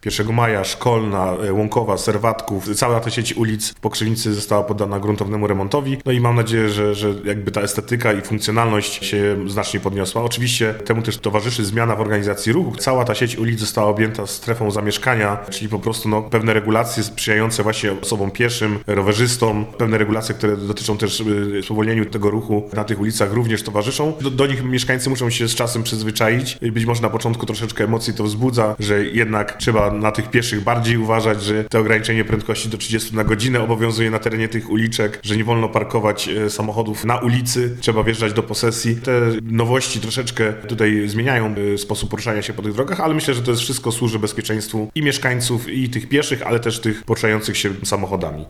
1 Maja, Szkolna, Łąkowa, Serwatków, cała ta sieć ulic w Pokrzywnicy została poddana gruntownemu remontowi. No i mam nadzieję, że jakby ta estetyka i funkcjonalność się znacznie podniosła. Oczywiście temu też towarzyszy zmiana w organizacji ruchu. Cała ta sieć ulic została objęta strefą zamieszkania, czyli po prostu pewne regulacje sprzyjające właśnie osobom pieszym, rowerzystom, pewne regulacje, które dotyczą też spowolnieniu tego ruchu na tych ulicach również towarzyszą. Do nich mieszkańcy muszą się z czasem przyzwyczaić. Być może na początku troszeczkę emocji to wzbudza, że jednak trzeba na tych pieszych bardziej uważać, że to ograniczenie prędkości do 30 na godzinę obowiązuje na terenie tych uliczek, że nie wolno parkować samochodów na ulicy, trzeba wjeżdżać do posesji. Te nowości troszeczkę tutaj zmieniają sposób poruszania się po tych drogach, ale myślę, że to jest wszystko służy bezpieczeństwu i mieszkańców, i tych pieszych, ale też tych poruszających się samochodami.